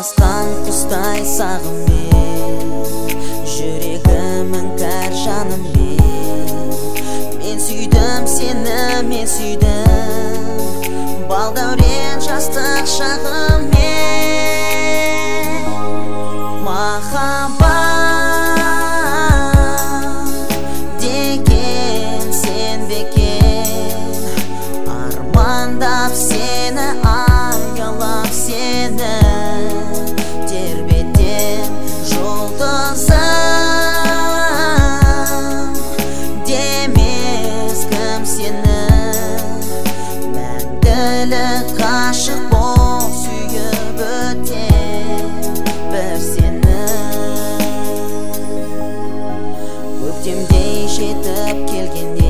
адасқан құстай сағыммен жүрегім іңкәр жаныммен мен сүйдім сені, мен сүйдім балдәурен жастық шағыммен. Махаббат деген сен бекен, армандап сені, аялап сені тербетем жұлдызым. Демес кім сені, мәңгілік ғашық бол, сүйіп өтем бір сені. Көктемдей жетіп келгенде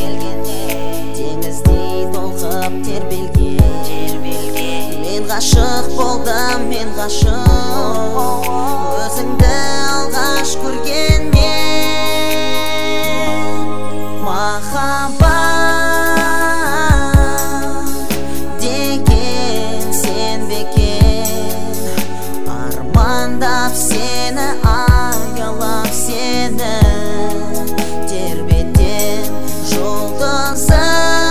теңіздей толқып тербелген мен ғашық болдым, мен ғашық өзіңді алғаш көргенмен. Махаббат деген сен бекен, армандап сені, аялап сені тербетем жұлдызым.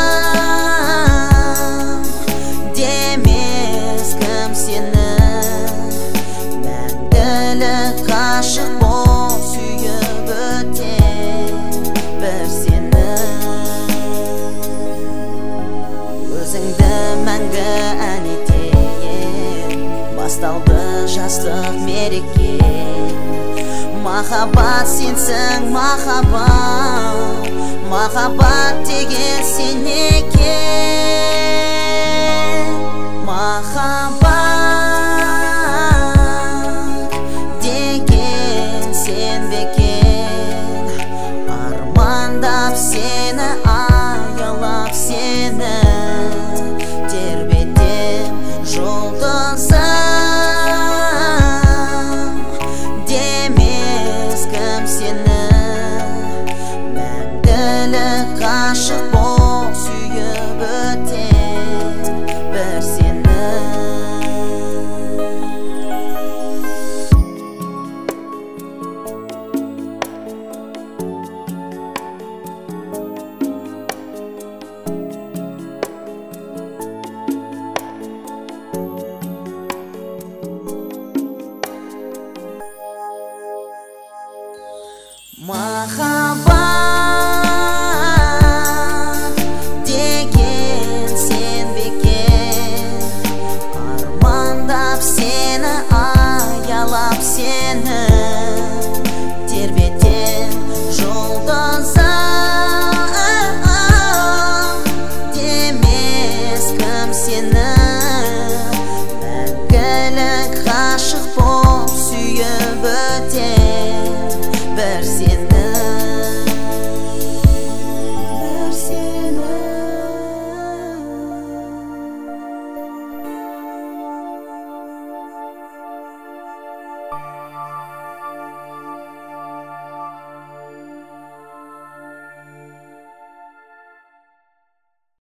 Демес кім сені, мәңгілік ғашық бол, сүйіп өтем бір сені. Өзіңді мәңгі ән етейін, басталды жастық мереке. Махаббат сенсің, махаббат, махаббат деген сен екен.